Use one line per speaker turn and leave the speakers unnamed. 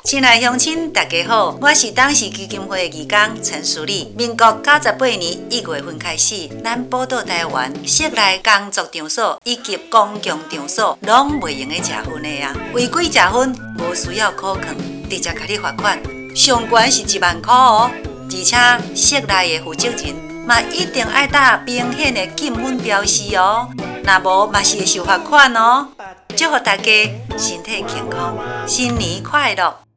亲爱乡亲，大家好，我是党史基金会的义工陈淑丽。民国98年1月份开始，咱宝岛台湾室内工作场所以及公共场所拢袂用的食薰的啊，违规食薰无需要考劝，直接甲你罚款，上悬是1万块哦。而且室内的负责人嘛一定爱打明显的禁薰标示哦，若无嘛是会受罚款哦。祝福大家身体健康，新年快乐！